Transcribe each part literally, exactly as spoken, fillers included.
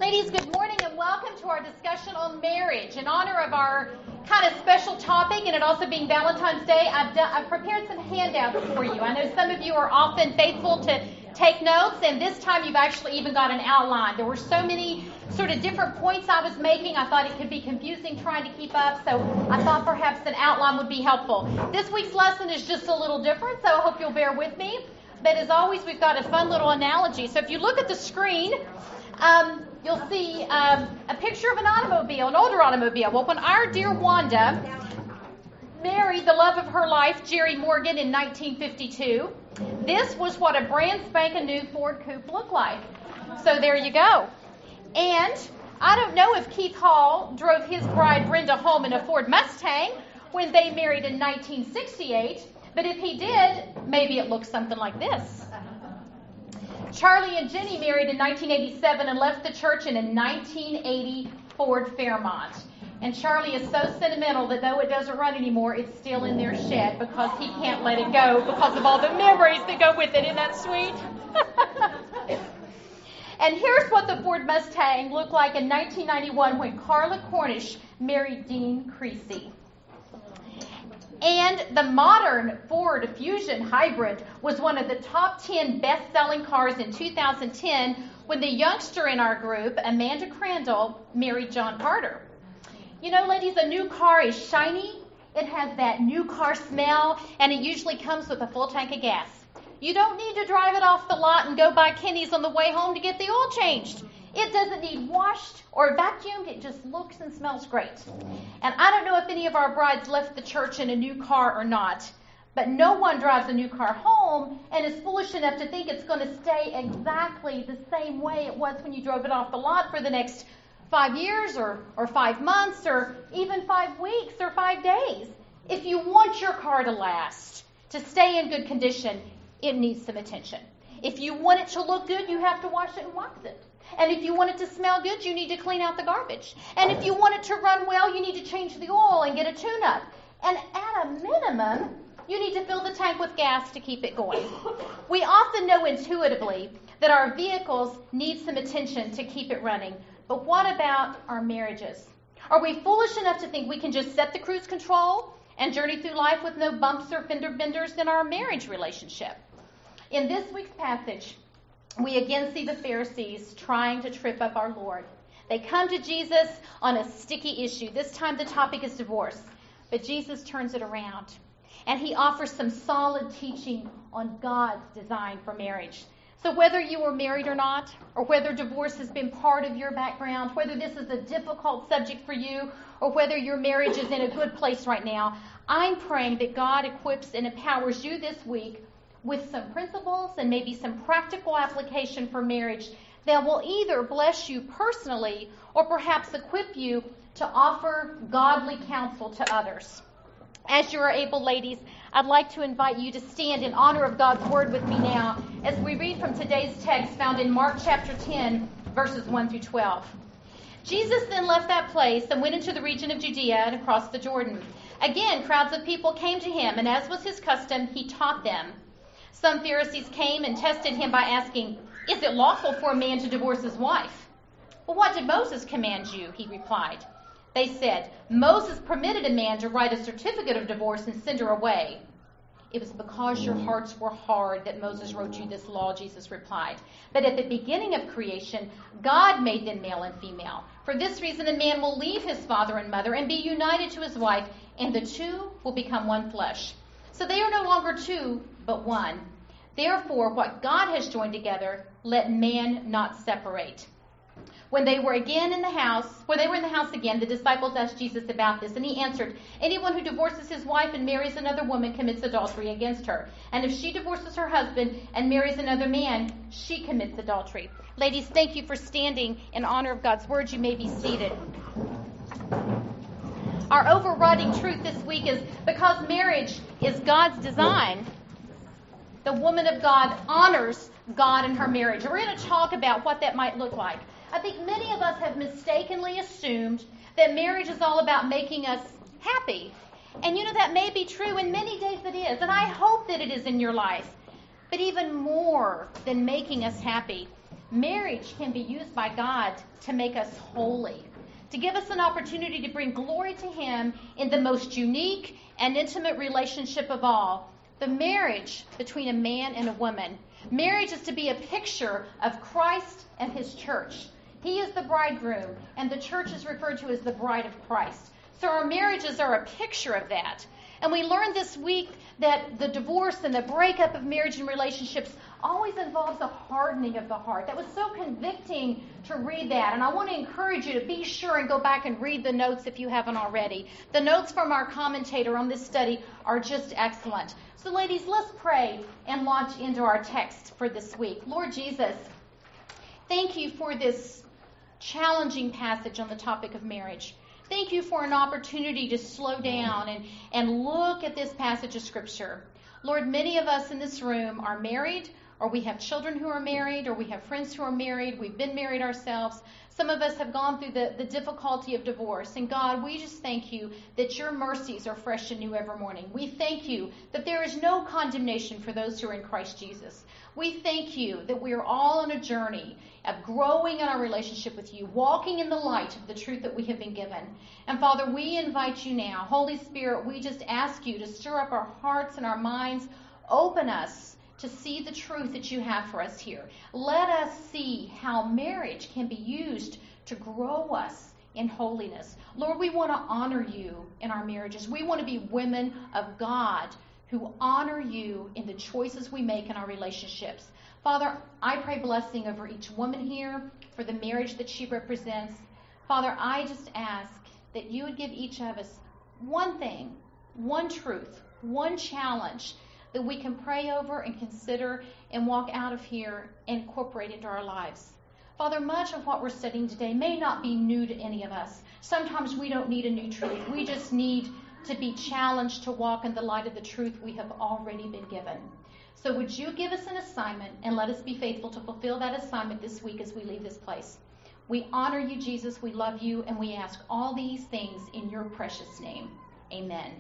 Ladies, good morning and welcome to our discussion on marriage. In honor of our kind of special topic and it also being Valentine's Day, I've, done, I've prepared some handouts for you. I know some of you are often faithful to take notes, and this time you've actually even got an outline. There were so many sort of different points I was making, I thought it could be confusing trying to keep up, so I thought perhaps an outline would be helpful. This week's lesson is just a little different, so I hope you'll bear with me. But as always, we've got a fun little analogy. So if you look at the screen, um, you'll see um, a picture of an automobile, an older automobile. Well, when our dear Wanda married the love of her life, Jerry Morgan, in nineteen fifty-two, this was what a brand spanking new Ford Coupe looked like. So there you go. And I don't know if Keith Hall drove his bride Brenda home in a Ford Mustang when they married in nineteen sixty-eight, but if he did, maybe it looks something like this. Charlie and Jenny married in nineteen eighty-seven and left the church in a nineteen eighty Ford Fairmont. And Charlie is so sentimental that though it doesn't run anymore, it's still in their shed because he can't let it go because of all the memories that go with it. Isn't that sweet? And here's what the Ford Mustang looked like in nineteen ninety-one when Carla Cornish married Dean Creasy. And the modern Ford Fusion Hybrid was one of the top ten best-selling cars in two thousand ten when the youngster in our group, Amanda Crandall, married John Carter. You know, ladies, a new car is shiny, it has that new car smell, and it usually comes with a full tank of gas. You don't need to drive it off the lot and go by Kenny's on the way home to get the oil changed. It doesn't need washed or vacuumed. It just looks and smells great. And I don't know if any of our brides left the church in a new car or not, but no one drives a new car home and is foolish enough to think it's going to stay exactly the same way it was when you drove it off the lot for the next five years or, or five months or even five weeks or five days. If you want your car to last, to stay in good condition, it needs some attention. If you want it to look good, you have to wash it and wax it. And if you want it to smell good, you need to clean out the garbage. And if you want it to run well, you need to change the oil and get a tune-up. And at a minimum, you need to fill the tank with gas to keep it going. We often know intuitively that our vehicles need some attention to keep it running. But what about our marriages? Are we foolish enough to think we can just set the cruise control and journey through life with no bumps or fender benders in our marriage relationship? In this week's passage, we again see the Pharisees trying to trip up our Lord. They come to Jesus on a sticky issue. This time the topic is divorce. But Jesus turns it around. And he offers some solid teaching on God's design for marriage. So whether you are married or not, or whether divorce has been part of your background, whether this is a difficult subject for you, or whether your marriage is in a good place right now, I'm praying that God equips and empowers you this week with some principles and maybe some practical application for marriage that will either bless you personally or perhaps equip you to offer godly counsel to others. As you are able, ladies, I'd like to invite you to stand in honor of God's word with me now as we read from today's text found in Mark chapter ten, verses one through twelve. Jesus then left that place and went into the region of Judea and across the Jordan. Again, crowds of people came to him, and as was his custom, he taught them. Some Pharisees came and tested him by asking, "Is it lawful for a man to divorce his wife?" "Well, what did Moses command you?" he replied. They said, "Moses permitted a man to write a certificate of divorce and send her away." "It was because your hearts were hard that Moses wrote you this law," Jesus replied. "But at the beginning of creation, God made them male and female. For this reason, a man will leave his father and mother and be united to his wife, and the two will become one flesh. So they are no longer two, but one. Therefore, what God has joined together, let man not separate." When they were again in the house, when they were in the house again, the disciples asked Jesus about this, and he answered, "Anyone who divorces his wife and marries another woman commits adultery against her. And if she divorces her husband and marries another man, she commits adultery." Ladies, thank you for standing in honor of God's word. You may be seated. Our overriding truth this week is because marriage is God's design, the woman of God honors God in her marriage. We're going to talk about what that might look like. I think many of us have mistakenly assumed that marriage is all about making us happy. And you know, that may be true. In many days it is. And I hope that it is in your life. But even more than making us happy, Marriage can be used by God to make us holy, to give us an opportunity to bring glory to Him in the most unique and intimate relationship of all, the marriage between a man and a woman. Marriage is to be a picture of Christ and His church. He is the bridegroom, and the church is referred to as the bride of Christ. So our marriages are a picture of that. And we learned this week that the divorce and the breakup of marriage and relationships always involves a hardening of the heart. That was so convicting to read that. And I want to encourage you to be sure and go back and read the notes if you haven't already. The notes from our commentator on this study are just excellent. So ladies, let's pray and launch into our text for this week. Lord Jesus, thank you for this challenging passage on the topic of marriage. Thank you for an opportunity to slow down and, and look at this passage of Scripture. Lord, many of us in this room are married, or we have children who are married, or we have friends who are married. We've been married ourselves. Some of us have gone through the, the difficulty of divorce. And God, we just thank you that your mercies are fresh and new every morning. We thank you that there is no condemnation for those who are in Christ Jesus. We thank you that we are all on a journey of growing in our relationship with you, walking in the light of the truth that we have been given. And Father, we invite you now. Holy Spirit, we just ask you to stir up our hearts and our minds. Open us to see the truth that you have for us here. Let us see how marriage can be used to grow us in holiness. Lord, we want to honor you in our marriages. We want to be women of God who honor you in the choices we make in our relationships. Father, I pray blessing over each woman here for the marriage that she represents. Father, I just ask that you would give each of us one thing, one truth, one challenge that we can pray over and consider and walk out of here and incorporate into our lives. Father, much of what we're studying today may not be new to any of us. Sometimes we don't need a new truth. We just need to be challenged to walk in the light of the truth we have already been given. So would you give us an assignment and let us be faithful to fulfill that assignment this week as we leave this place. We honor you, Jesus. We love you, and we ask all these things in your precious name. Amen.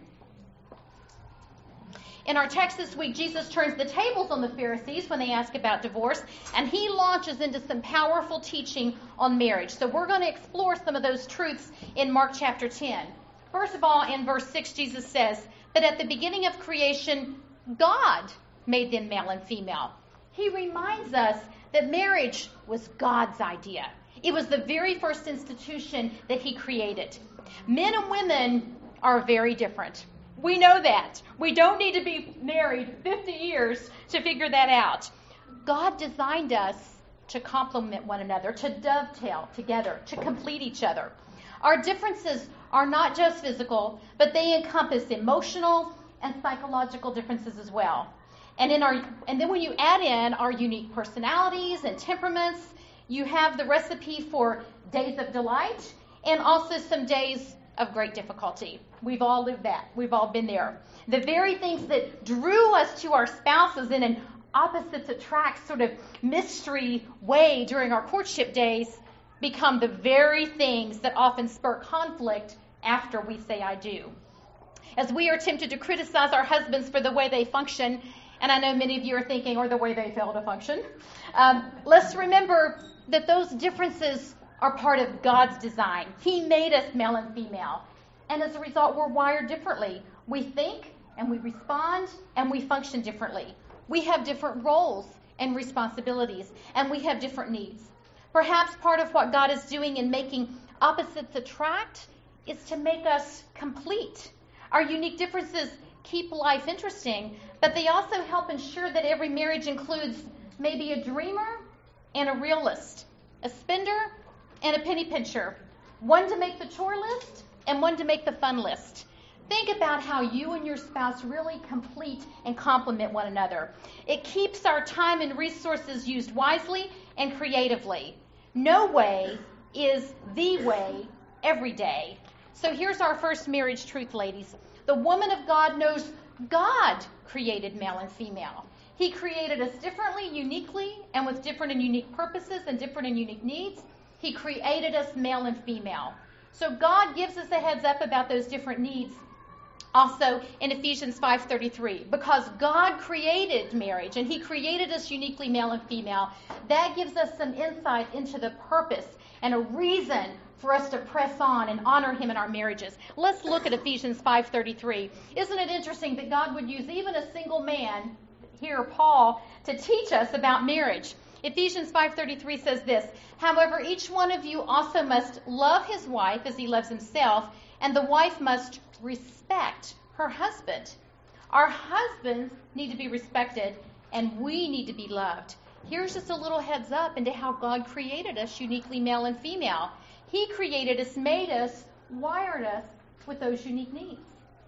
In our text this week, Jesus turns the tables on the Pharisees when they ask about divorce, and he launches into some powerful teaching on marriage. So we're going to explore some of those truths in Mark chapter ten. First of all, in verse six, Jesus says that at the beginning of creation, God made them male and female. He reminds us that marriage was God's idea. It was the very first institution that he created. Men and women are very different. We know that. We don't need to be married fifty years to figure that out. God designed us to complement one another, to dovetail together, to complete each other. Our differences are not just physical, but they encompass emotional and psychological differences as well. And in our, and then when you add in our unique personalities and temperaments, you have the recipe for days of delight and also some days of great difficulty. We've all lived that. We've all been there. The very things that drew us to our spouses in an opposites attract sort of mystery way during our courtship days become the very things that often spur conflict after we say I do. As we are tempted to criticize our husbands for the way they function, and I know many of you are thinking, or the way they fail to function, um, let's remember that those differences are part of God's design. He made us male and female. And as a result, we're wired differently. We think and we respond and we function differently. We have different roles and responsibilities, and we have different needs. Perhaps part of what God is doing in making opposites attract is to make us complete. Our unique differences keep life interesting, but they also help ensure that every marriage includes maybe a dreamer and a realist, a spender and a penny pincher, one to make the chore list and one to make the fun list. Think about how you and your spouse really complete and complement one another. It keeps our time and resources used wisely and creatively. No way is the way every day. So here's our first marriage truth, ladies. The woman of God knows God created male and female. He created us differently, uniquely, and with different and unique purposes and different and unique needs. He created us male and female. So God gives us a heads up about those different needs Also in Ephesians five thirty-three, because God created marriage and he created us uniquely male and female, that gives us some insight into the purpose and a reason for us to press on and honor him in our marriages. Let's look at Ephesians five thirty-three. Isn't it interesting that God would use even a single man, here Paul, to teach us about marriage? Ephesians five thirty-three says this, "However, each one of you also must love his wife as he loves himself, and the wife must respect her husband." Our husbands need to be respected, and we need to be loved. Here's just a little heads up into how God created us uniquely male and female. He created us, made us, wired us with those unique needs.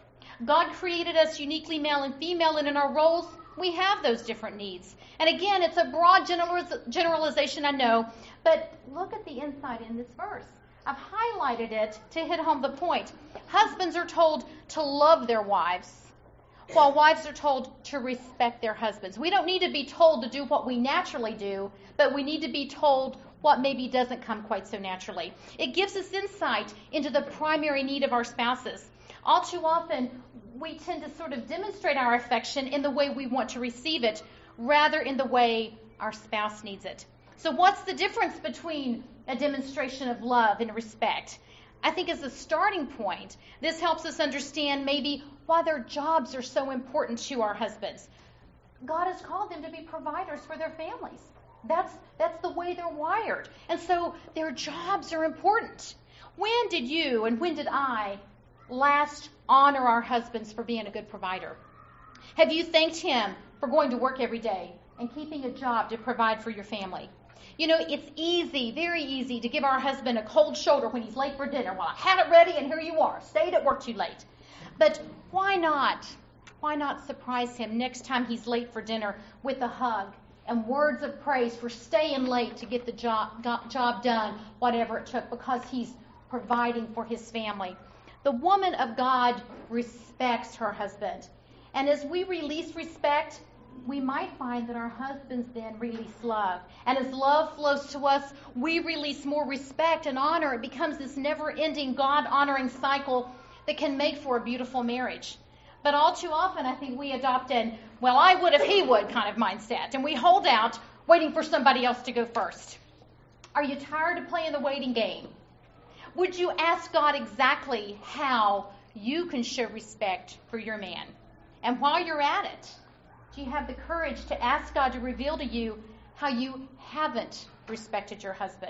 God created us uniquely male and female, and in our roles, we have those different needs. And again, it's a broad generalization, I know, but look at the insight in this verse. I've highlighted it to hit home the point. Husbands are told to love their wives, while wives are told to respect their husbands. We don't need to be told to do what we naturally do, but we need to be told what maybe doesn't come quite so naturally. It gives us insight into the primary need of our spouses. All too often, we tend to sort of demonstrate our affection in the way we want to receive it, rather in the way our spouse needs it. So what's the difference between a demonstration of love and respect? I think as a starting point, this helps us understand maybe why their jobs are so important to our husbands. God has called them to be providers for their families. That's, that's the way they're wired. And so their jobs are important. When did you and when did I last honor our husbands for being a good provider? Have you thanked him for going to work every day and keeping a job to provide for your family? You know, it's easy, very easy, to give our husband a cold shoulder when he's late for dinner. Well, I had it ready and here you are, stayed at work too late. But why not? Why not surprise him next time he's late for dinner with a hug and words of praise for staying late to get the job, job done, whatever it took, because he's providing for his family. The woman of God respects her husband. And as we release respect, we might find that our husbands then release love. And as love flows to us, we release more respect and honor. It becomes this never-ending, God-honoring cycle that can make for a beautiful marriage. But all too often, I think we adopt an, well, I would if he would kind of mindset. And we hold out, waiting for somebody else to go first. Are you tired of playing the waiting game? Would you ask God exactly how you can show respect for your man? And while you're at it, do you have the courage to ask God to reveal to you how you haven't respected your husband?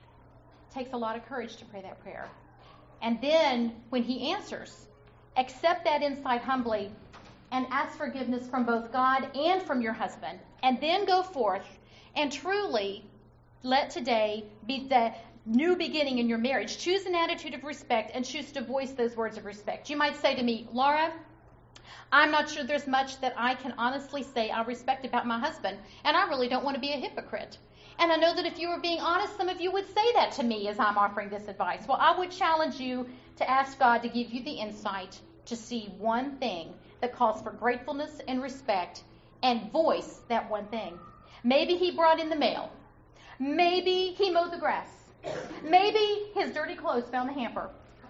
It takes a lot of courage to pray that prayer. And then, when he answers, accept that insight humbly and ask forgiveness from both God and from your husband. And then go forth and truly let today be the new beginning in your marriage. Choose an attitude of respect and choose to voice those words of respect. You might say to me, Laura, I'm not sure there's much that I can honestly say I respect about my husband, and I really don't want to be a hypocrite. And I know that if you were being honest, some of you would say that to me as I'm offering this advice. Well, I would challenge you to ask God to give you the insight to see one thing that calls for gratefulness and respect and voice that one thing. Maybe he brought in the mail. Maybe he mowed the grass. Maybe his dirty clothes found the hamper.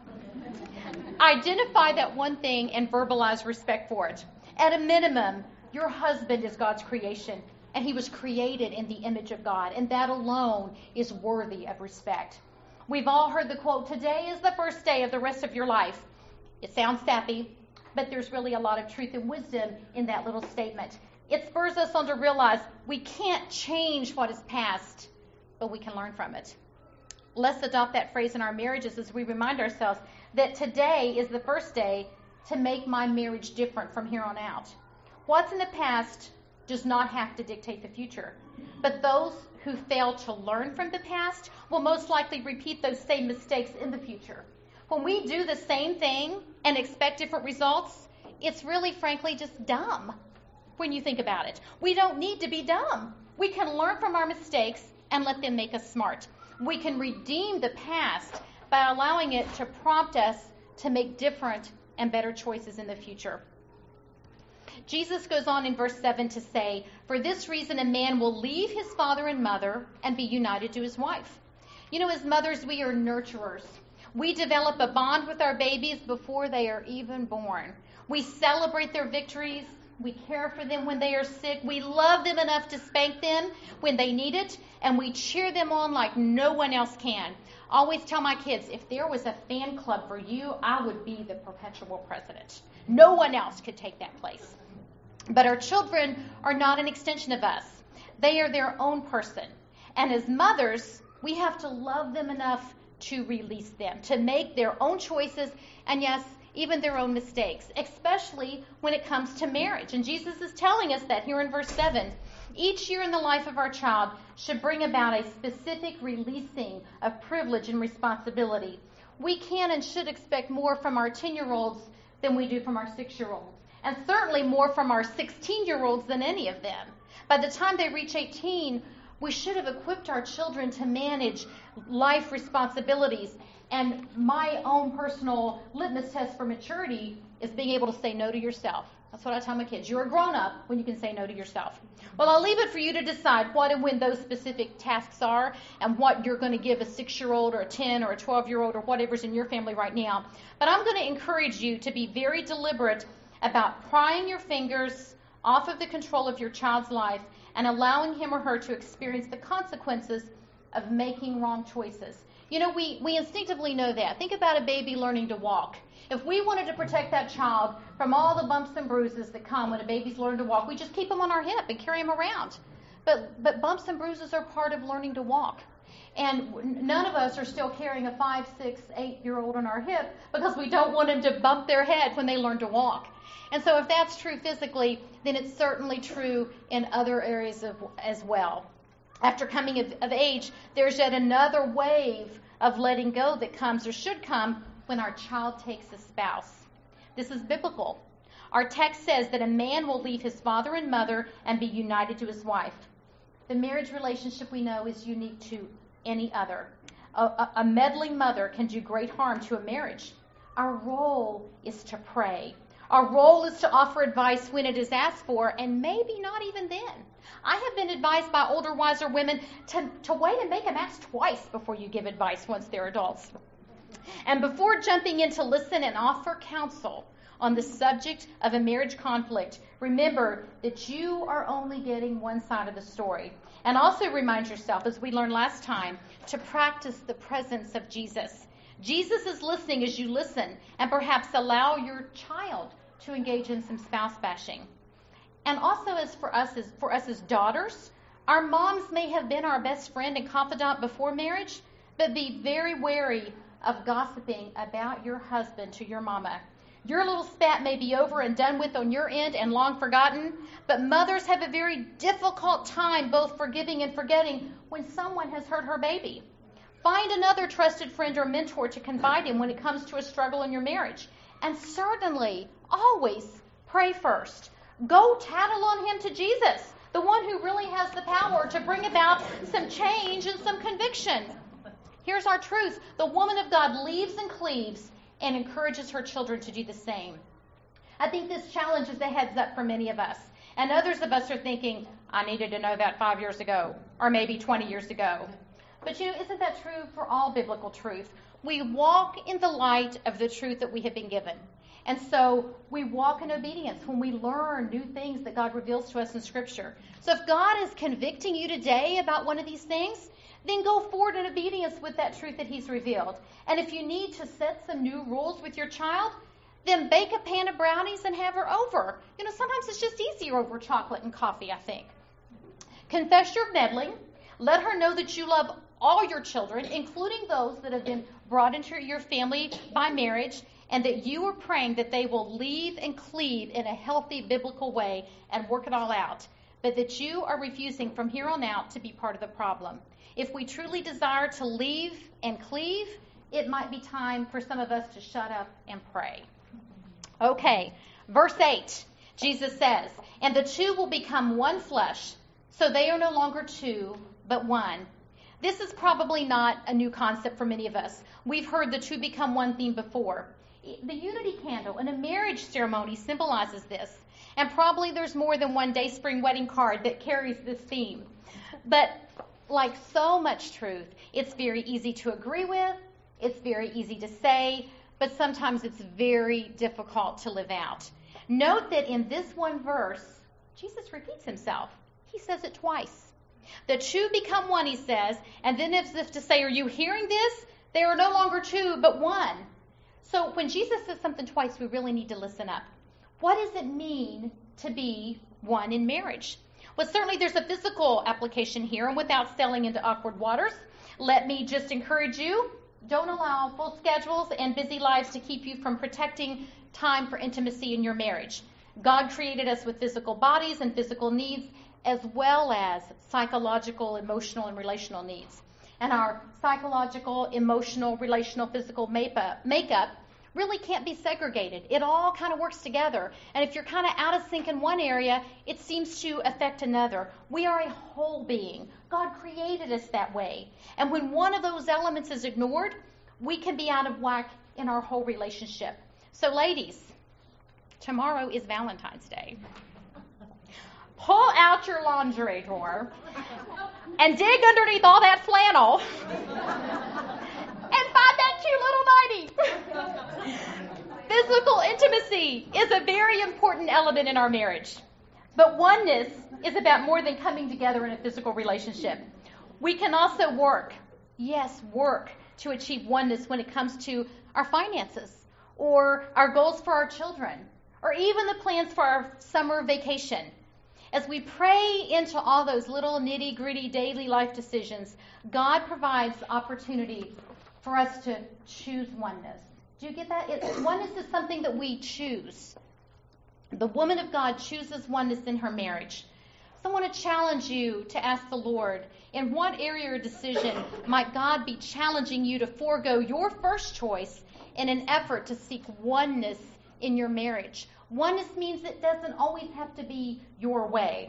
Identify that one thing and verbalize respect for it. At a minimum, your husband is God's creation, and he was created in the image of God, and that alone is worthy of respect. We've all heard the quote, today is the first day of the rest of your life. It sounds sappy, but there's really a lot of truth and wisdom in that little statement. It spurs us on to realize we can't change what is past, but we can learn from it. Let's adopt that phrase in our marriages as we remind ourselves that today is the first day to make my marriage different from here on out. What's in the past does not have to dictate the future. But those who fail to learn from the past will most likely repeat those same mistakes in the future. When we do the same thing and expect different results, it's really, frankly, just dumb when you think about it. We don't need to be dumb. We can learn from our mistakes and let them make us smart. We can redeem the past by allowing it to prompt us to make different and better choices in the future. Jesus goes on in verse seven to say, for this reason a man will leave his father and mother and be united to his wife. You know, as mothers, we are nurturers. We develop a bond with our babies before they are even born. We celebrate their victories. We care for them when they are sick. We love them enough to spank them when they need it. And we cheer them on like no one else can. I always tell my kids, if there was a fan club for you, I would be the perpetual president. No one else could take that place. But our children are not an extension of us. They are their own person. And as mothers, we have to love them enough to release them, to make their own choices, and yes, even their own mistakes, especially when it comes to marriage. And Jesus is telling us that here in verse seven. Each year in the life of our child should bring about a specific releasing of privilege and responsibility. We can and should expect more from our ten-year-olds than we do from our six-year-olds, and certainly more from our sixteen-year-olds than any of them. By the time they reach eighteen, we should have equipped our children to manage life responsibilities. And my own personal litmus test for maturity is being able to say no to yourself. That's what I tell my kids. You're a grown-up when you can say no to yourself. Well, I'll leave it for you to decide what and when those specific tasks are and what you're going to give a six-year-old or a ten or a twelve-year-old or whatever's in your family right now. But I'm going to encourage you to be very deliberate about prying your fingers off of the control of your child's life and allowing him or her to experience the consequences of making wrong choices. You know, we, we instinctively know that. Think about a baby learning to walk. If we wanted to protect that child from all the bumps and bruises that come when a baby's learning to walk, we just keep them on our hip and carry them around. But but bumps and bruises are part of learning to walk. And none of us are still carrying a five, six, eight-year-old on our hip because we don't want them to bump their head when they learn to walk. And so if that's true physically, then it's certainly true in other areas of, as well. After coming of, of age, there's yet another wave of letting go that comes or should come when our child takes a spouse. This is biblical. Our text says that a man will leave his father and mother and be united to his wife. The marriage relationship we know is unique to any other. A, a, a meddling mother can do great harm to a marriage. Our role is to pray. Our role is to offer advice when it is asked for, and maybe not even then. I have been advised by older, wiser women to, to wait and make them ask twice before you give advice once they're adults. And before jumping in to listen and offer counsel on the subject of a marriage conflict, remember that you are only getting one side of the story. And also remind yourself, as we learned last time, to practice the presence of Jesus. Jesus is listening as you listen, and perhaps allow your child to engage in some spouse bashing. And also as for us as for us as daughters, our moms may have been our best friend and confidant before marriage, but be very wary of gossiping about your husband to your mama. Your little spat may be over and done with on your end and long forgotten, but mothers have a very difficult time both forgiving and forgetting when someone has hurt her baby. Find another trusted friend or mentor to confide in when it comes to a struggle in your marriage. And certainly, always pray first. Go tattle on him to Jesus, the one who really has the power to bring about some change and some conviction. Here's our truth. The woman of God leaves and cleaves and encourages her children to do the same. I think this challenge is a heads up for many of us. And others of us are thinking, I needed to know that five years ago, or maybe twenty years ago. But you know, isn't that true for all biblical truth? We walk in the light of the truth that we have been given. And so we walk in obedience when we learn new things that God reveals to us in Scripture. So if God is convicting you today about one of these things, then go forward in obedience with that truth that He's revealed. And if you need to set some new rules with your child, then bake a pan of brownies and have her over. You know, sometimes it's just easier over chocolate and coffee, I think. Confess your meddling. Let her know that you love all your children, including those that have been brought into your family by marriage, and that you are praying that they will leave and cleave in a healthy biblical way and work it all out, but that you are refusing from here on out to be part of the problem. If we truly desire to leave and cleave, it might be time for some of us to shut up and pray. Okay, verse eight, Jesus says, and the two will become one flesh, so they are no longer two, but one. This is probably not a new concept for many of us. We've heard the two become one theme before. The unity candle in a marriage ceremony symbolizes this. And probably there's more than one Dayspring wedding card that carries this theme. But like so much truth, it's very easy to agree with. It's very easy to say. but sometimes it's very difficult to live out. Note that in this one verse, Jesus repeats himself. He says it twice. The two become one, he says, and then as if to say, are you hearing this? They are no longer two, but one. So when Jesus says something twice, we really need to listen up. What does it mean to be one in marriage? Well, certainly there's a physical application here, and without sailing into awkward waters, let me just encourage you, don't allow full schedules and busy lives to keep you from protecting time for intimacy in your marriage. God created us with physical bodies and physical needs, as well as psychological, emotional, and relational needs. And our psychological, emotional, relational, physical makeup, makeup really can't be segregated. It all kind of works together. And if you're kind of out of sync in one area, it seems to affect another. We are a whole being. God created us that way. And when one of those elements is ignored, we can be out of whack in our whole relationship. So ladies, tomorrow is Valentine's Day. Pull out your laundry drawer and dig underneath all that flannel and find that cute little nightie. Physical intimacy is a very important element in our marriage. But oneness is about more than coming together in a physical relationship. We can also work, yes, work to achieve oneness when it comes to our finances or our goals for our children or even the plans for our summer vacation. As we pray into all those little nitty-gritty daily life decisions, God provides opportunity for us to choose oneness. Do you get that? It, oneness is something that we choose. The woman of God chooses oneness in her marriage. So I want to challenge you to ask the Lord, in what area or decision might God be challenging you to forego your first choice in an effort to seek oneness in your marriage? Oneness means it doesn't always have to be your way.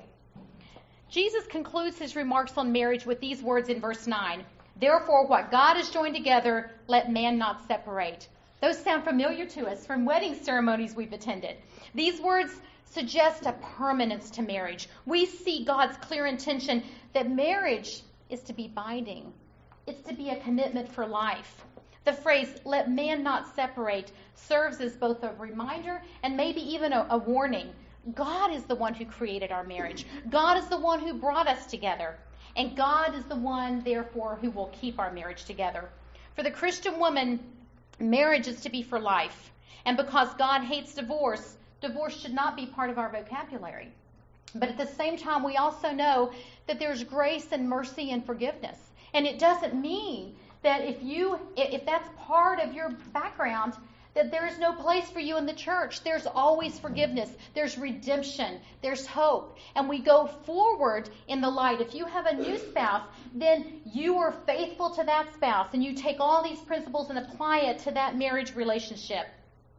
Jesus concludes his remarks on marriage with these words in verse nine. Therefore, what God has joined together, let man not separate. Those sound familiar to us from wedding ceremonies we've attended. These words suggest a permanence to marriage. We see God's clear intention that marriage is to be binding. It's to be a commitment for life. The phrase, let man not separate, serves as both a reminder and maybe even a, a warning. God is the one who created our marriage. God is the one who brought us together. And God is the one, therefore, who will keep our marriage together. For the Christian woman, marriage is to be for life. And because God hates divorce, divorce should not be part of our vocabulary. But at the same time, we also know that there's grace and mercy and forgiveness. And it doesn't mean that if you, if that's part of your background, that there is no place for you in the church. There's always forgiveness. There's redemption. There's hope. And we go forward in the light. If you have a new spouse, then you are faithful to that spouse, and you take all these principles and apply it to that marriage relationship.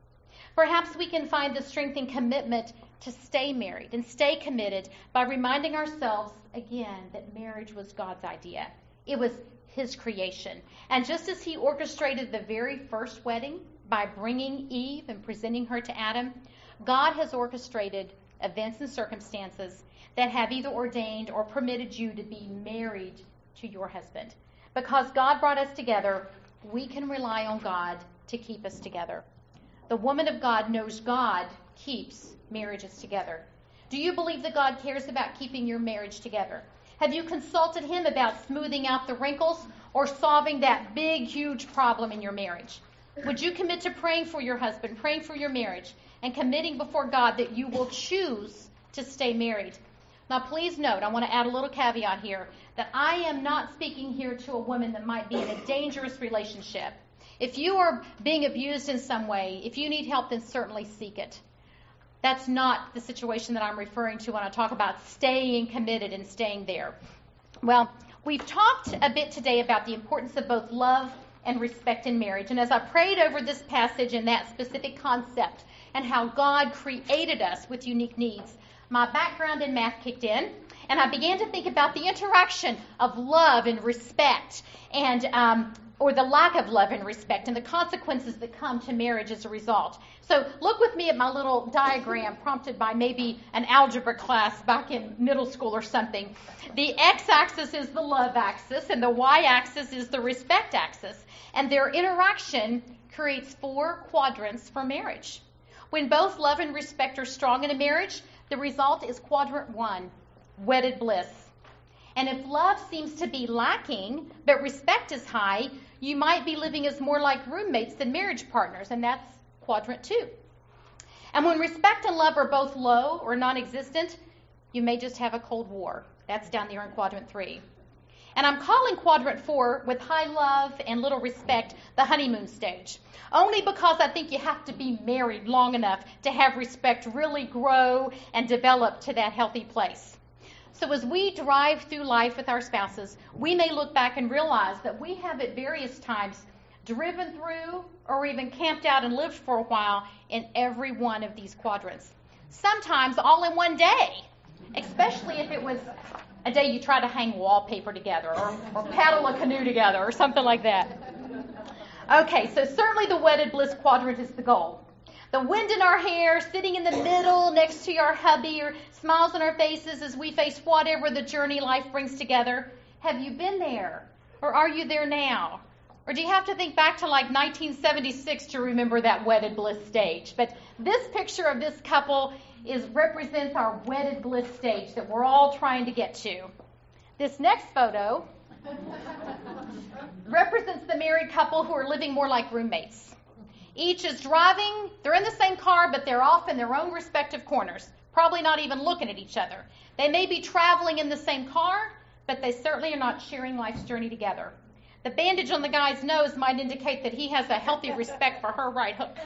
Perhaps we can find the strength and commitment to stay married and stay committed by reminding ourselves again that marriage was God's idea. It was his creation. And just as he orchestrated the very first wedding by bringing Eve and presenting her to Adam, God has orchestrated events and circumstances that have either ordained or permitted you to be married to your husband. Because God brought us together, we can rely on God to keep us together. The woman of God knows God keeps marriages together. Do you believe that God cares about keeping your marriage together? Have you consulted him about smoothing out the wrinkles or solving that big, huge problem in your marriage? Would you commit to praying for your husband, praying for your marriage, and committing before God that you will choose to stay married? Now, please note, I want to add a little caveat here, that I am not speaking here to a woman that might be in a dangerous relationship. If you are being abused in some way, if you need help, then certainly seek it. That's not the situation that I'm referring to when I talk about staying committed and staying there. Well, we've talked a bit today about the importance of both love and respect in marriage. And as I prayed over this passage and that specific concept and how God created us with unique needs, my background in math kicked in, and I began to think about the interaction of love and respect and um, or the lack of love and respect and the consequences that come to marriage as a result. So look with me at my little diagram prompted by maybe an algebra class back in middle school or something. The x-axis is the love axis and the y-axis is the respect axis. And their interaction creates four quadrants for marriage. When both love and respect are strong in a marriage, the result is quadrant one, wedded bliss. And if love seems to be lacking, but respect is high, you might be living as more like roommates than marriage partners, and that's quadrant two. And when respect and love are both low or non-existent, you may just have a cold war. That's down there in quadrant three. And I'm calling quadrant four, with high love and little respect, the honeymoon stage. Only because I think you have to be married long enough to have respect really grow and develop to that healthy place. So as we drive through life with our spouses, we may look back and realize that we have at various times driven through or even camped out and lived for a while in every one of these quadrants. Sometimes all in one day, especially if it was a day you try to hang wallpaper together or, or paddle a canoe together or something like that. Okay, so certainly the wedded bliss quadrant is the goal. The wind in our hair, sitting in the middle next to your hubby, or smiles on our faces as we face whatever the journey life brings together. Have you been there? Or are you there now? Or do you have to think back to like nineteen seventy-six to remember that wedded bliss stage? But this picture of this couple is represents our wedded bliss stage that we're all trying to get to. This next photo represents the married couple who are living more like roommates. Each is driving, they're in the same car, but they're off in their own respective corners, probably not even looking at each other. They may be traveling in the same car, but they certainly are not sharing life's journey together. The bandage on the guy's nose might indicate that he has a healthy respect for her right hook.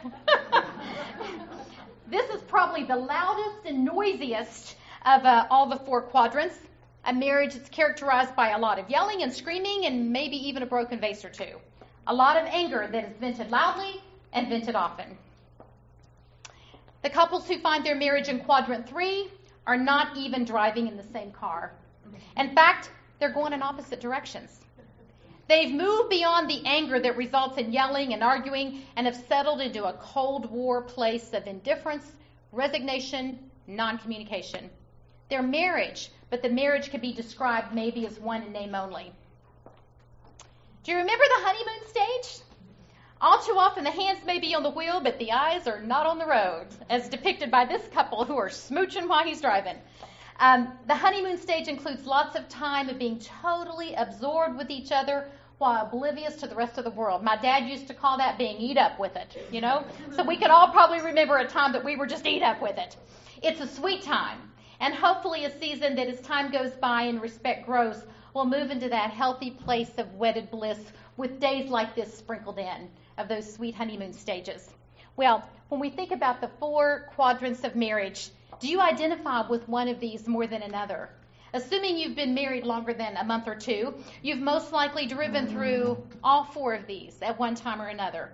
This is probably the loudest and noisiest of uh, all the four quadrants. A marriage that's characterized by a lot of yelling and screaming and maybe even a broken vase or two. A lot of anger that is vented loudly and vented often. The couples who find their marriage in quadrant three are not even driving in the same car. In fact, they're going in opposite directions. They've moved beyond the anger that results in yelling and arguing and have settled into a Cold War place of indifference, resignation, non-communication. They're marriage, but the marriage could be described maybe as one in name only. Do you remember the honeymoon stage? All too often the hands may be on the wheel, but the eyes are not on the road, as depicted by this couple who are smooching while he's driving. Um, the honeymoon stage includes lots of time of being totally absorbed with each other while oblivious to the rest of the world. My dad used to call that being eat up with it, you know? So we could all probably remember a time that we were just eat up with it. It's a sweet time, and hopefully a season that as time goes by and respect grows will move into that healthy place of wedded bliss with days like this sprinkled in of those sweet honeymoon stages. Well, when we think about the four quadrants of marriage, do you identify with one of these more than another? Assuming you've been married longer than a month or two, you've most likely driven through all four of these at one time or another.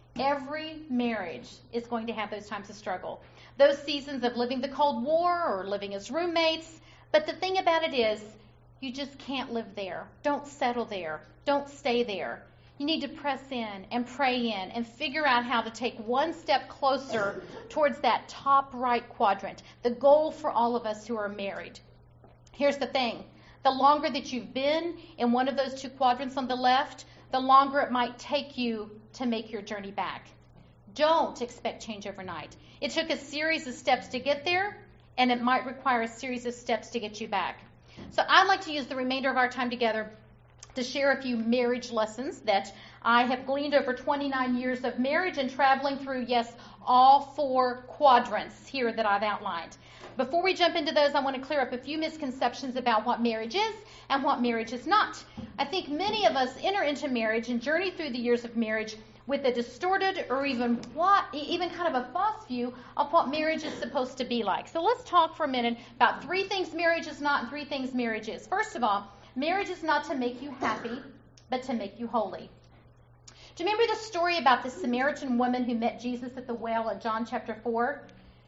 Every marriage is going to have those times of struggle. Those seasons of living the Cold War or living as roommates. But the thing about it is, you just can't live there. Don't settle there. Don't stay there. You need to press in and pray in and figure out how to take one step closer towards that top right quadrant, the goal for all of us who are married. Here's the thing. The longer that you've been in one of those two quadrants on the left, the longer it might take you to make your journey back. Don't expect change overnight. It took a series of steps to get there, and it might require a series of steps to get you back. So I'd like to use the remainder of our time together to share a few marriage lessons that I have gleaned over twenty-nine years of marriage and traveling through, yes, all four quadrants here that I've outlined. Before we jump into those, I want to clear up a few misconceptions about what marriage is and what marriage is not. I think many of us enter into marriage and journey through the years of marriage with a distorted or even what, even kind of a false view of what marriage is supposed to be like. So let's talk for a minute about three things marriage is not and three things marriage is. First of all, marriage is not to make you happy, but to make you holy. Do you remember the story about the Samaritan woman who met Jesus at the well in John chapter four?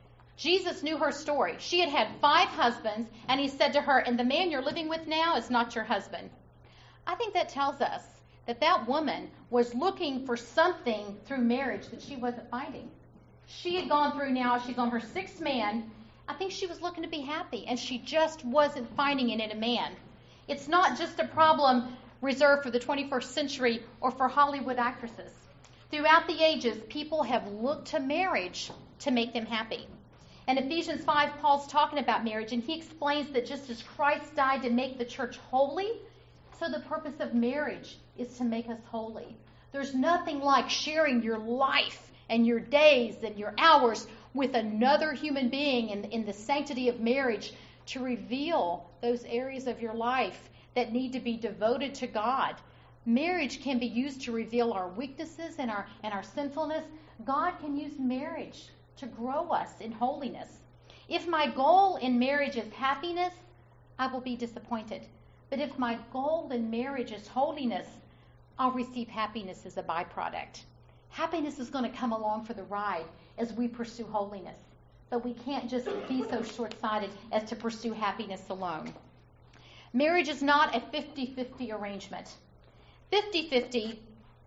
Jesus knew her story. She had had five husbands, and he said to her, and the man you're living with now is not your husband. I think that tells us that that woman was looking for something through marriage that she wasn't finding. She had gone through now, she's on her sixth man. I think she was looking to be happy, and she just wasn't finding it in a man. It's not just a problem reserved for the twenty-first century or for Hollywood actresses. Throughout the ages, people have looked to marriage to make them happy. In Ephesians five, Paul's talking about marriage, and he explains that just as Christ died to make the church holy, so the purpose of marriage is to make us holy. There's nothing like sharing your life and your days and your hours with another human being in, in the sanctity of marriage to reveal those areas of your life that need to be devoted to God. Marriage can be used to reveal our weaknesses and our, and our sinfulness. God can use marriage to grow us in holiness. If my goal in marriage is happiness, I will be disappointed. But if my goal in marriage is holiness, I'll receive happiness as a byproduct. Happiness is going to come along for the ride as we pursue holiness. But we can't just be so short-sighted as to pursue happiness alone. Marriage is not a fifty-fifty arrangement. fifty-fifty,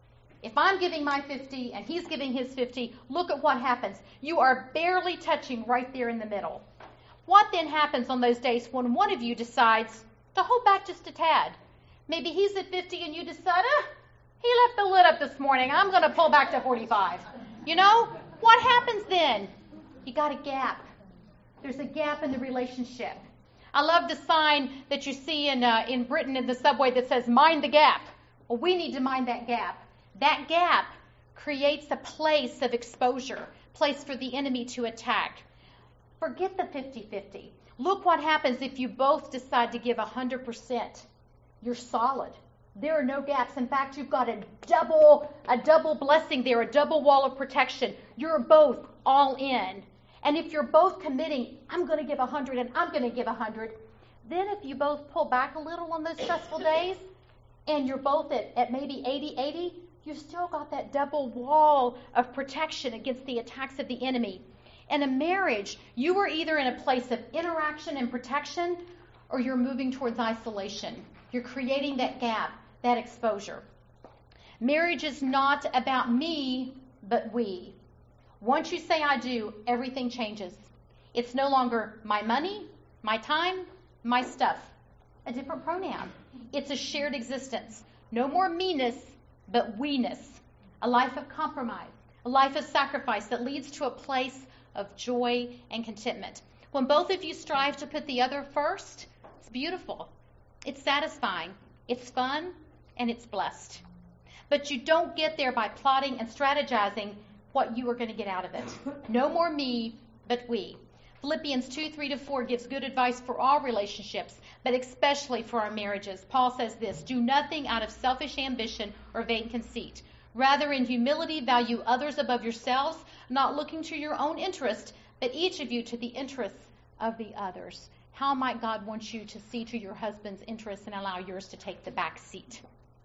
if I'm giving my fifty and he's giving his fifty, look at what happens. You are barely touching right there in the middle. What then happens on those days when one of you decides to hold back just a tad? Maybe he's at fifty and you decide, ah, he left the lid up this morning. I'm going to pull back to forty-five. You know, what happens then? You got a gap. There's a gap in the relationship. I love the sign that you see in uh, in Britain in the subway that says, mind the gap. Well, we need to mind that gap. That gap creates a place of exposure, place for the enemy to attack. Forget the fifty-fifty. Look what happens if you both decide to give one hundred percent. You're solid. There are no gaps. In fact, you've got a double, a double blessing there, a double wall of protection. You're both all in. And if you're both committing, I'm going to give one hundred and I'm going to give one hundred, then if you both pull back a little on those stressful days and you're both at, at maybe eighty eighty, you've still got that double wall of protection against the attacks of the enemy. In a marriage, you are either in a place of interaction and protection or you're moving towards isolation. You're creating that gap, that exposure. Marriage is not about me, but we. Once you say I do, everything changes. It's no longer my money, my time, my stuff. A different pronoun. It's a shared existence. No more me-ness, but we-ness. A life of compromise. A life of sacrifice that leads to a place of joy and contentment. When both of you strive to put the other first, it's beautiful. It's satisfying. It's fun. And it's blessed. But you don't get there by plotting and strategizing what you are going to get out of it. No more me, but we. Philippians two, three to four gives good advice for all relationships, but especially for our marriages. Paul says this, do nothing out of selfish ambition or vain conceit. Rather, in humility, value others above yourselves, not looking to your own interest, but each of you to the interests of the others. How might God want you to see to your husband's interests and allow yours to take the back seat?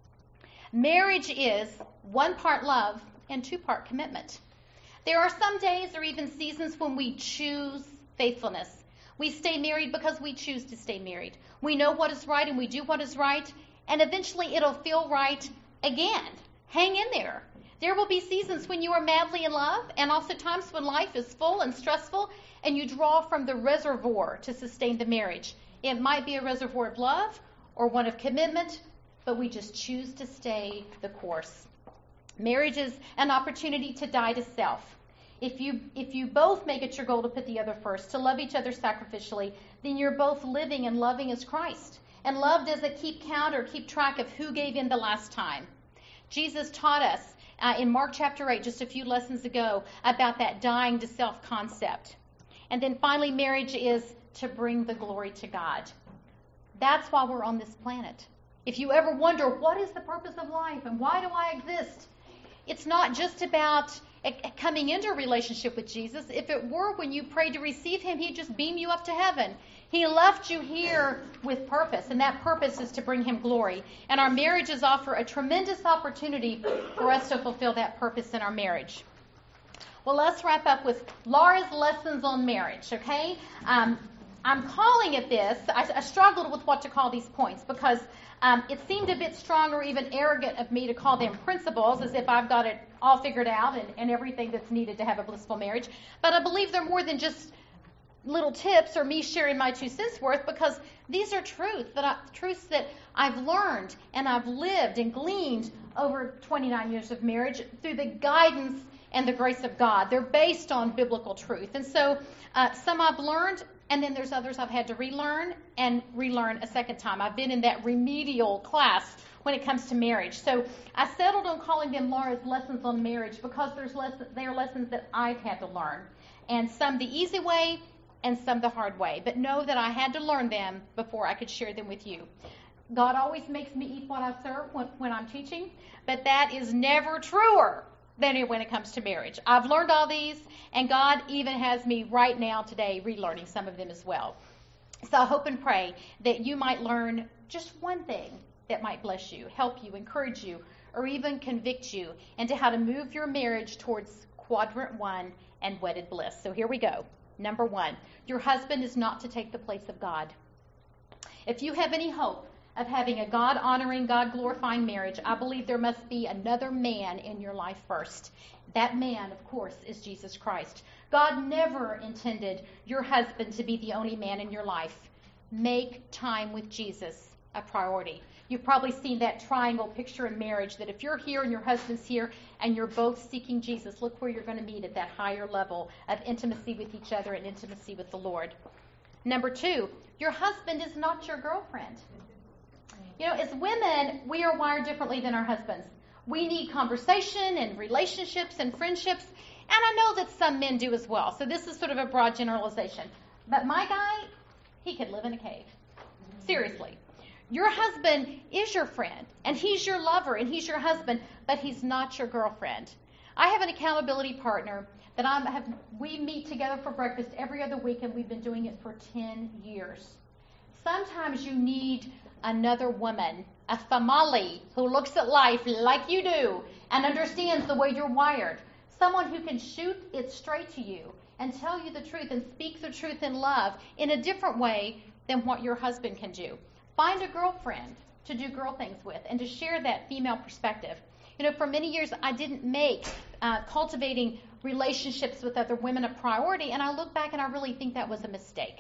Marriage is one part love and two part commitment. There are some days or even seasons when we choose faithfulness. We stay married because we choose to stay married. We know what is right and we do what is right, and eventually it'll feel right again. Hang in there. There will be seasons when you are madly in love, and also times when life is full and stressful, and you draw from the reservoir to sustain the marriage. It might be a reservoir of love or one of commitment, but we just choose to stay the course. Marriage is an opportunity to die to self. If you if you both make it your goal to put the other first, to love each other sacrificially, then you're both living and loving as Christ. And love doesn't keep count or keep track of who gave in the last time. Jesus taught us uh, in Mark chapter eight, just a few lessons ago, about that dying to self concept. And then finally, marriage is to bring the glory to God. That's why we're on this planet. If you ever wonder, what is the purpose of life and why do I exist? It's not just about coming into a relationship with Jesus. If it were, when you prayed to receive him, he'd just beam you up to heaven. He left you here with purpose, and that purpose is to bring him glory. And our marriages offer a tremendous opportunity for us to fulfill that purpose in our marriage. Well, let's wrap up with Laura's lessons on marriage, okay? Um, I'm calling it this. I, I struggled with what to call these points because um, it seemed a bit strong or even arrogant of me to call them principles, as if I've got it all figured out and, and everything that's needed to have a blissful marriage. But I believe they're more than just little tips or me sharing my two cents worth, because these are truths that I, truths that I've learned and I've lived and gleaned over twenty-nine years of marriage through the guidance and the grace of God. They're based on biblical truth. And so uh, some I've learned, and then there's others I've had to relearn and relearn a second time. I've been in that remedial class when it comes to marriage. So I settled on calling them Laura's Lessons on Marriage because there's lessons, they are lessons that I've had to learn. And some the easy way and some the hard way. But know that I had to learn them before I could share them with you. God always makes me eat what I serve when, when I'm teaching, but that is never truer than when it comes to marriage. I've learned all these, and God even has me right now today relearning some of them as well. So I hope and pray that you might learn just one thing that might bless you, help you, encourage you, or even convict you into how to move your marriage towards quadrant one and wedded bliss. So here we go. Number one, your husband is not to take the place of God. If you have any hope of having a God-honoring, God-glorifying marriage, I believe there must be another man in your life first. That man, of course, is Jesus Christ. God never intended your husband to be the only man in your life. Make time with Jesus a priority. You've probably seen that triangle picture in marriage, that if you're here and your husband's here and you're both seeking Jesus, look where you're going to meet at that higher level of intimacy with each other and intimacy with the Lord. Number two, your husband is not your girlfriend. You know, as women, we are wired differently than our husbands. We need conversation and relationships and friendships, and I know that some men do as well. So this is sort of a broad generalization. But my guy, he could live in a cave. Seriously. Your husband is your friend, and he's your lover, and he's your husband, but he's not your girlfriend. I have an accountability partner that I have. We meet together for breakfast every other week, and we've been doing it for ten years. Sometimes you need another woman, a family, who looks at life like you do and understands the way you're wired. Someone who can shoot it straight to you and tell you the truth and speak the truth in love in a different way than what your husband can do. Find a girlfriend to do girl things with and to share that female perspective. You know, for many years, I didn't make uh, cultivating relationships with other women a priority, and I look back and I really think that was a mistake.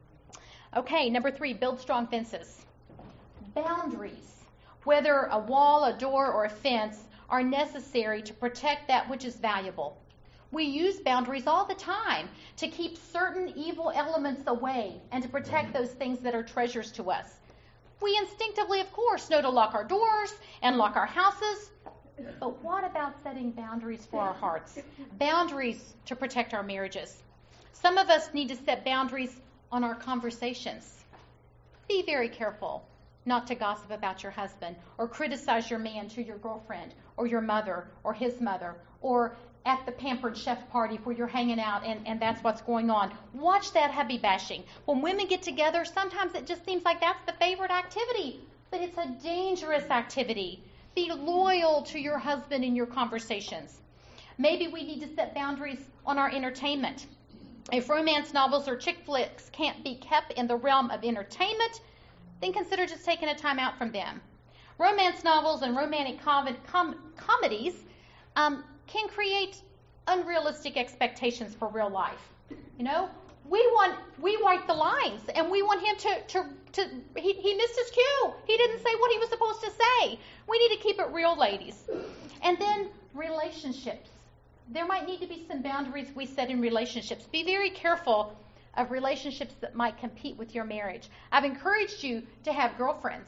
Okay, number three, build strong fences. Boundaries, whether a wall, a door, or a fence, are necessary to protect that which is valuable. We use boundaries all the time to keep certain evil elements away and to protect those things that are treasures to us. We instinctively, of course, know to lock our doors and lock our houses. But what about setting boundaries for our hearts? Boundaries to protect our marriages. Some of us need to set boundaries on our conversations. Be very careful not to gossip about your husband or criticize your man to your girlfriend or your mother or his mother or at the Pampered Chef party where you're hanging out and, and that's what's going on. Watch that hubby bashing. When women get together, sometimes it just seems like that's the favorite activity, but it's a dangerous activity. Be loyal to your husband in your conversations. Maybe we need to set boundaries on our entertainment. If romance novels or chick flicks can't be kept in the realm of entertainment, then consider just taking a time out from them. Romance novels and romantic com- com- comedies um, can create unrealistic expectations for real life. You know, we want we write the lines, and we want him to to to. He, he missed his cue. He didn't say what he was supposed to say. We need to keep it real, ladies. And then relationships. There might need to be some boundaries we set in relationships. Be very careful of relationships that might compete with your marriage. I've encouraged you to have girlfriends,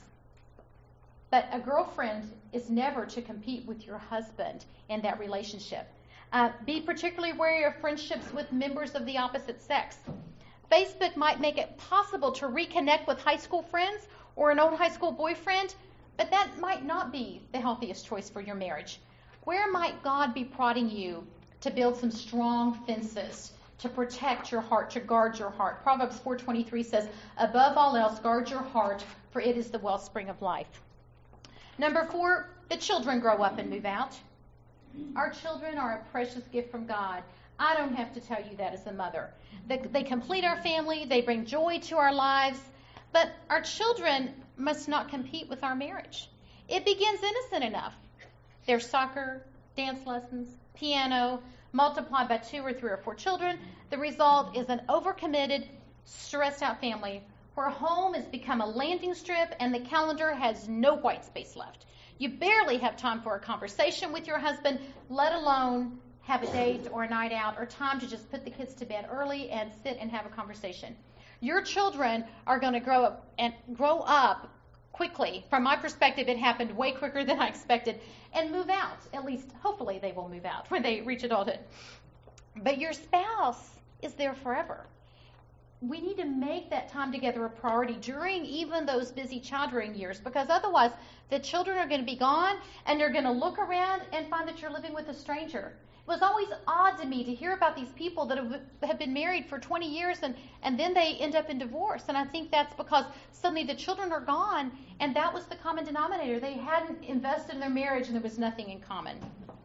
but a girlfriend is never to compete with your husband in that relationship. Uh, be particularly wary of friendships with members of the opposite sex. Facebook might make it possible to reconnect with high school friends or an old high school boyfriend, but that might not be the healthiest choice for your marriage. Where might God be prodding you to build some strong fences to protect your heart, to guard your heart? Proverbs four twenty-three says, above all else, guard your heart, for it is the wellspring of life. Number four, the children grow up and move out. Our children are a precious gift from God. I don't have to tell you that as a mother. They, they complete our family. They bring joy to our lives. But our children must not compete with our marriage. It begins innocent enough. There's soccer, dance lessons, piano, multiplied by two or three or four children. The result is an overcommitted, stressed out family where home has become a landing strip and the calendar has no white space left. You barely have time for a conversation with your husband, let alone have a date or a night out or time to just put the kids to bed early and sit and have a conversation. Your children are going to grow up and grow up quickly. From my perspective, it happened way quicker than I expected, and move out. At least, hopefully, they will move out when they reach adulthood. But your spouse is there forever. We need to make that time together a priority during even those busy child-rearing years, because otherwise the children are going to be gone and they're going to look around and find that you're living with a stranger. It was always odd to me to hear about these people that have, have been married for twenty years and, and then they end up in divorce. And I think that's because suddenly the children are gone, and that was the common denominator. They hadn't invested in their marriage and there was nothing in common.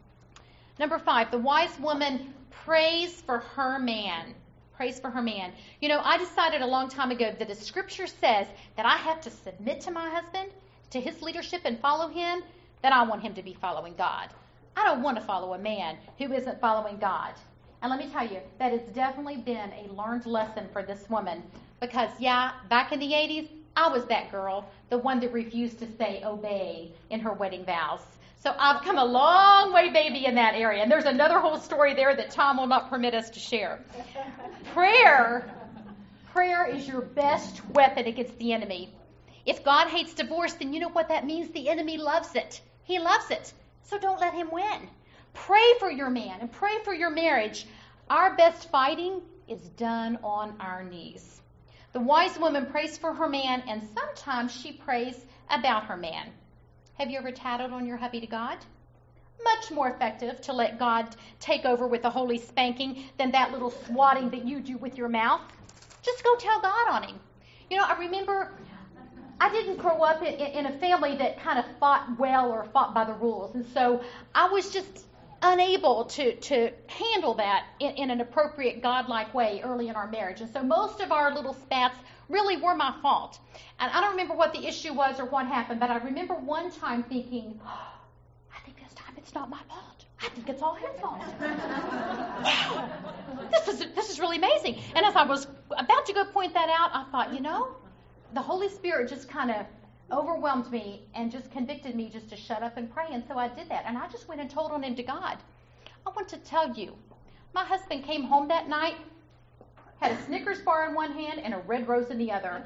Number five, the wise woman prays for her man. Prays for her man. You know, I decided a long time ago that if Scripture says that I have to submit to my husband, to his leadership and follow him, then I want him to be following God. I don't want to follow a man who isn't following God. And let me tell you, that has definitely been a learned lesson for this woman. Because, yeah, back in the eighties, I was that girl, the one that refused to say obey in her wedding vows. So I've come a long way, baby, in that area. And there's another whole story there that Tom will not permit us to share. Prayer, prayer is your best weapon against the enemy. If God hates divorce, then you know what that means? The enemy loves it. He loves it. So don't let him win. Pray for your man and pray for your marriage. Our best fighting is done on our knees. The wise woman prays for her man, and sometimes she prays about her man. Have you ever tattled on your hubby to God? Much more effective to let God take over with a holy spanking than that little swatting that you do with your mouth. Just go tell God on him. You know, I remember I didn't grow up in, in a family that kind of fought well or fought by the rules. And so I was just unable to, to handle that in, in an appropriate God-like way early in our marriage. And so most of our little spats really were my fault. And I don't remember what the issue was or what happened, but I remember one time thinking, oh, I think this time it's not my fault. I think it's all his fault. Wow, this is, this is really amazing. And as I was about to go point that out, I thought, you know, the Holy Spirit just kind of overwhelmed me and just convicted me just to shut up and pray. And so I did that. And I just went and told on him to God. I want to tell you, my husband came home that night, had a Snickers bar in one hand and a red rose in the other.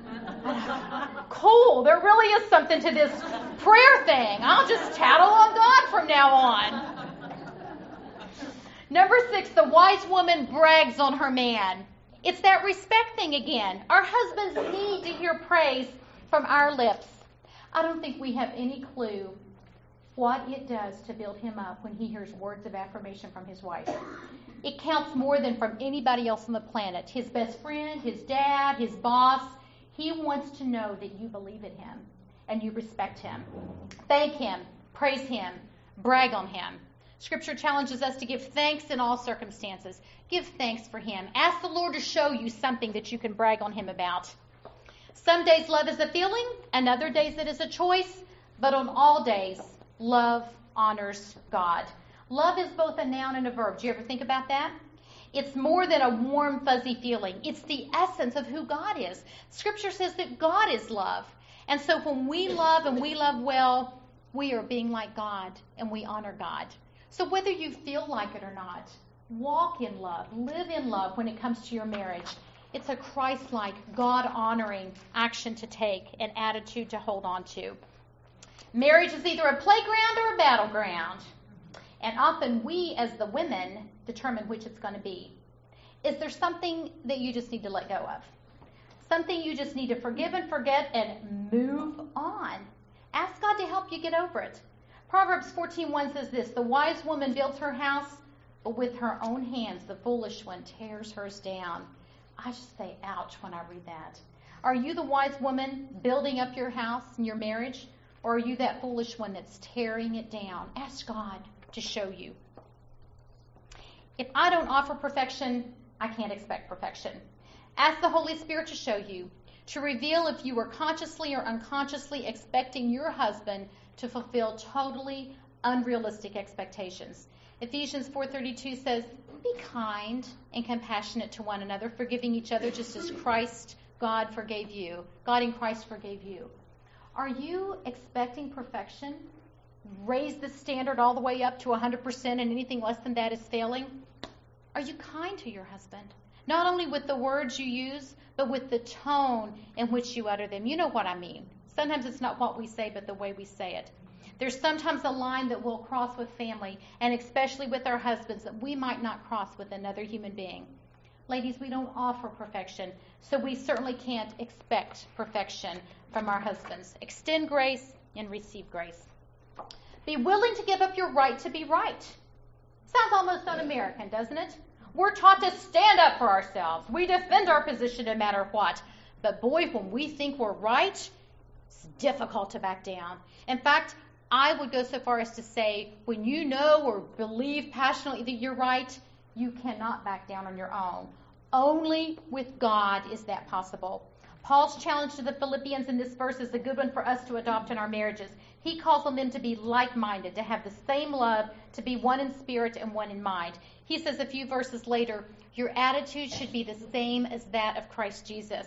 Cool, there really is something to this prayer thing. I'll just tattle on God from now on. Number six, the wise woman brags on her man. It's that respect thing again. Our husbands need to hear praise from our lips. I don't think we have any clue what it does to build him up when he hears words of affirmation from his wife. It counts more than from anybody else on the planet. His best friend, his dad, his boss. He wants to know that you believe in him and you respect him. Thank him, praise him, brag on him. Scripture challenges us to give thanks in all circumstances. Give thanks for him. Ask the Lord to show you something that you can brag on him about. Some days love is a feeling, and other days it is a choice, but on all days, love honors God. Love is both a noun and a verb. Do you ever think about that? It's more than a warm, fuzzy feeling. It's the essence of who God is. Scripture says that God is love. And so when we love and we love well, we are being like God, and we honor God. So whether you feel like it or not, walk in love, live in love when it comes to your marriage. It's a Christ-like, God-honoring action to take, an attitude to hold on to. Marriage is either a playground or a battleground. And often we, as the women, determine which it's going to be. Is there something that you just need to let go of? Something you just need to forgive and forget and move on? Ask God to help you get over it. Proverbs fourteen one says this, the wise woman builds her house, but with her own hands the foolish one tears hers down. I just say, ouch, when I read that. Are you the wise woman building up your house and your marriage? Or are you that foolish one that's tearing it down? Ask God to show you. If I don't offer perfection, I can't expect perfection. Ask the Holy Spirit to show you, to reveal if you are consciously or unconsciously expecting your husband to fulfill totally unrealistic expectations. Ephesians four thirty-two says, be kind and compassionate to one another, forgiving each other just as Christ, God, forgave you. God in Christ forgave you. Are you expecting perfection? Raise the standard all the way up to one hundred percent and anything less than that is failing? Are you kind to your husband? Not only with the words you use, but with the tone in which you utter them. You know what I mean. Sometimes it's not what we say, but the way we say it. There's sometimes a line that we'll cross with family, and especially with our husbands, that we might not cross with another human being. Ladies, we don't offer perfection, so we certainly can't expect perfection from our husbands. Extend grace and receive grace. Be willing to give up your right to be right. Sounds almost un-American, doesn't it? We're taught to stand up for ourselves. We defend our position no matter what. But boy, when we think we're right, it's difficult to back down. In fact, I would go so far as to say, when you know or believe passionately that you're right, you cannot back down on your own. Only with God is that possible. Paul's challenge to the Philippians in this verse is a good one for us to adopt in our marriages. He calls on them to be like-minded, to have the same love, to be one in spirit and one in mind. He says a few verses later, your attitude should be the same as that of Christ Jesus.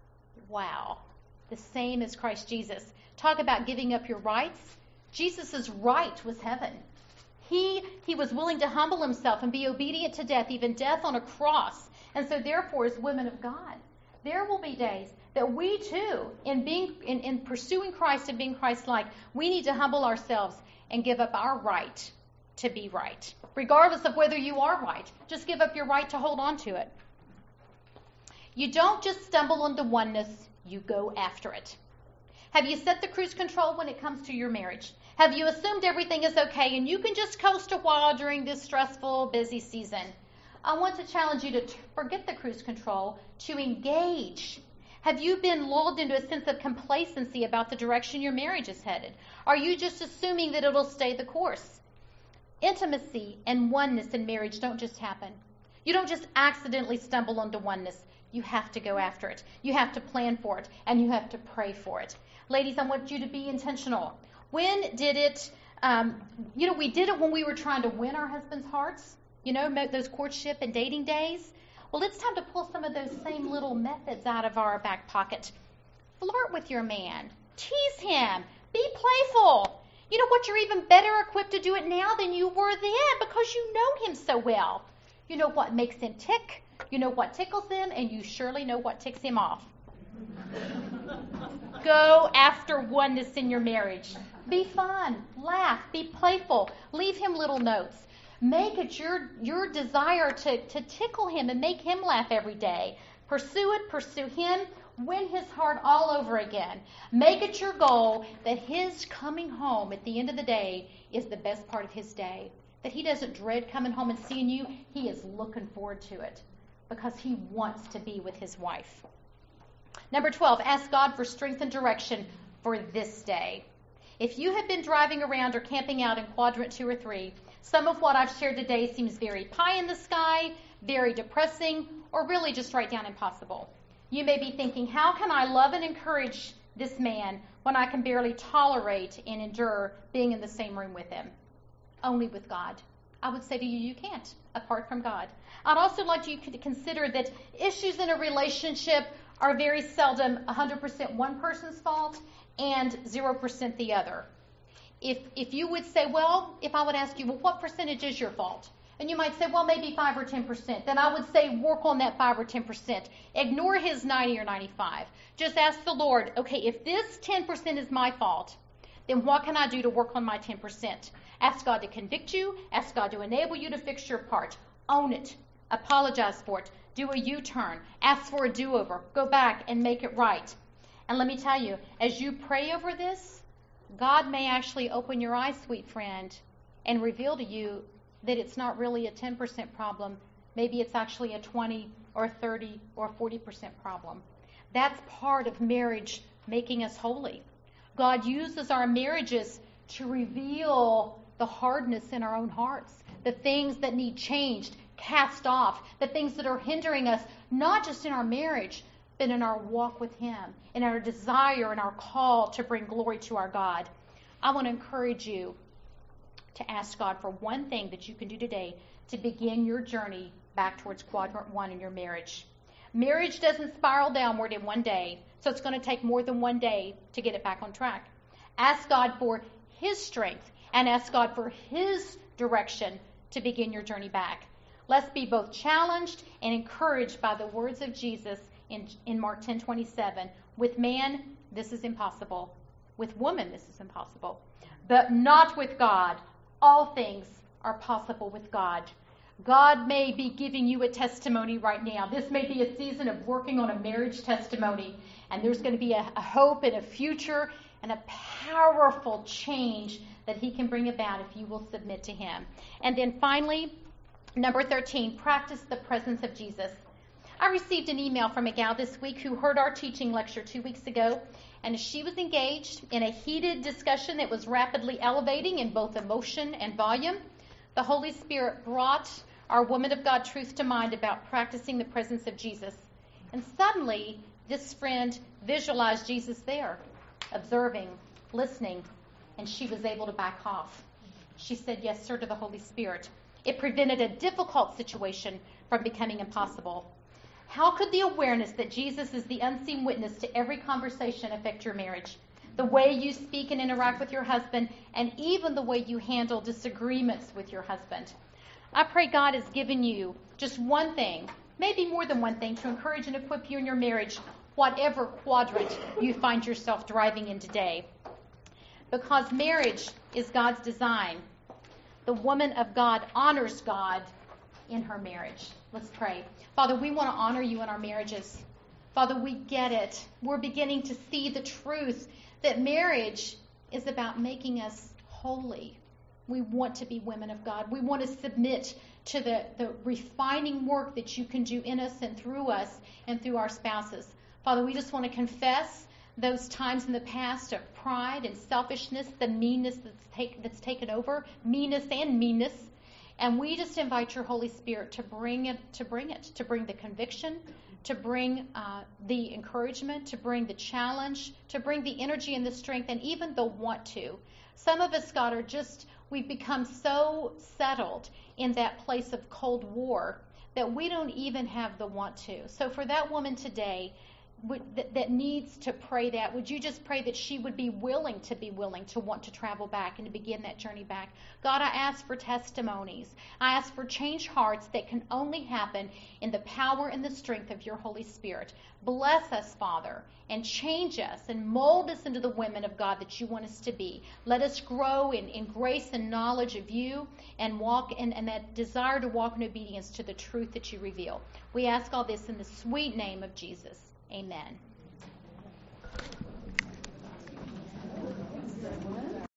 Wow. The same as Christ Jesus. Talk about giving up your rights. Jesus' right was heaven. He, he was willing to humble himself and be obedient to death, even death on a cross. And so therefore, as women of God, there will be days that we too, in being in, in pursuing Christ and being Christ-like, we need to humble ourselves and give up our right to be right. Regardless of whether you are right, just give up your right to hold on to it. You don't just stumble into oneness, you go after it. Have you set the cruise control when it comes to your marriage? Have you assumed everything is okay and you can just coast a while during this stressful, busy season? I want to challenge you to t- forget the cruise control, to engage. Have you been lulled into a sense of complacency about the direction your marriage is headed? Are you just assuming that it'll stay the course? Intimacy and oneness in marriage don't just happen. You don't just accidentally stumble onto oneness. You have to go after it. You have to plan for it, and you have to pray for it. Ladies, I want you to be intentional. When did it, um, you know, we did it when we were trying to win our husbands' hearts, you know, those courtship and dating days. Well, it's time to pull some of those same little methods out of our back pocket. Flirt with your man. Tease him. Be playful. You know what? You're even better equipped to do it now than you were then because you know him so well. You know what makes him tick. You know what tickles him, and you surely know what ticks him off. Go after oneness in your marriage. Be fun. Laugh. Be playful. Leave him little notes. Make it your, your desire to, to tickle him and make him laugh every day. Pursue it. Pursue him. Win his heart all over again. Make it your goal that his coming home at the end of the day is the best part of his day. That he doesn't dread coming home and seeing you. He is looking forward to it because he wants to be with his wife. Number twelve, ask God for strength and direction for this day. If you have been driving around or camping out in quadrant two or three, some of what I've shared today seems very pie in the sky, very depressing, or really just right down impossible. You may be thinking, how can I love and encourage this man when I can barely tolerate and endure being in the same room with him? Only with God. I would say to you, you can't, apart from God. I'd also like you to consider that issues in a relationship are very seldom one hundred percent one person's fault and zero percent the other. If if you would say, well, if I would ask you, well, what percentage is your fault? And you might say, well, maybe five or ten percent. Then I would say, work on that five or ten percent. Ignore his ninety or ninety-five. Just ask the Lord, okay, if this ten percent is my fault, then what can I do to work on my ten percent? Ask God to convict you. Ask God to enable you to fix your part. Own it. Apologize for it. Do a U-turn. Ask for a do-over. Go back and make it right. And let me tell you, as you pray over this, God may actually open your eyes, sweet friend, and reveal to you that it's not really a ten percent problem. Maybe it's actually a twenty or thirty or forty percent problem. That's part of marriage making us holy. God uses our marriages to reveal the hardness in our own hearts, the things that need changed, cast off, the things that are hindering us, not just in our marriage, but in our walk with Him, in our desire and our call to bring glory to our God. I want to encourage you to ask God for one thing that you can do today to begin your journey back towards quadrant one in your marriage. Marriage doesn't spiral downward in one day, so it's going to take more than one day to get it back on track. Ask God for His strength and ask God for His direction to begin your journey back. Let's be both challenged and encouraged by the words of Jesus in, in Mark ten twenty-seven. With man, this is impossible. With woman, this is impossible. But not with God. All things are possible with God. God may be giving you a testimony right now. This may be a season of working on a marriage testimony. And there's going to be a, a hope and a future and a powerful change that He can bring about if you will submit to Him. And then finally, number thirteen, practice the presence of Jesus. I received an email from a gal this week who heard our teaching lecture two weeks ago, and she was engaged in a heated discussion that was rapidly elevating in both emotion and volume. The Holy Spirit brought our woman of God truth to mind about practicing the presence of Jesus. And suddenly, this friend visualized Jesus there, observing, listening, and she was able to back off. She said yes, sir, to the Holy Spirit. It prevented a difficult situation from becoming impossible. How could the awareness that Jesus is the unseen witness to every conversation affect your marriage? The way you speak and interact with your husband, and even the way you handle disagreements with your husband. I pray God has given you just one thing, maybe more than one thing, to encourage and equip you in your marriage, whatever quadrant you find yourself driving in today. Because marriage is God's design. The woman of God honors God in her marriage. Let's pray. Father, we want to honor you in our marriages. Father, we get it. We're beginning to see the truth that marriage is about making us holy. We want to be women of God. We want to submit to the, the refining work that you can do in us and through us and through our spouses. Father, we just want to confess those times in the past of pride and selfishness, the meanness that's, take, that's taken over, meanness and meanness. And we just invite your Holy Spirit to bring it, to bring it, to bring the conviction, to bring uh, the encouragement, to bring the challenge, to bring the energy and the strength, and even the want to. Some of us, God, are just, we've become so settled in that place of Cold War that we don't even have the want to. So for that woman today, That, that needs to pray that, would you just pray that she would be willing to be willing to want to travel back and to begin that journey back? God, I ask for testimonies. I ask for changed hearts that can only happen in the power and the strength of your Holy Spirit. Bless us, Father, and change us and mold us into the women of God that you want us to be. Let us grow in, in grace and knowledge of you and walk in and that desire to walk in obedience to the truth that you reveal. We ask all this in the sweet name of Jesus. Amen.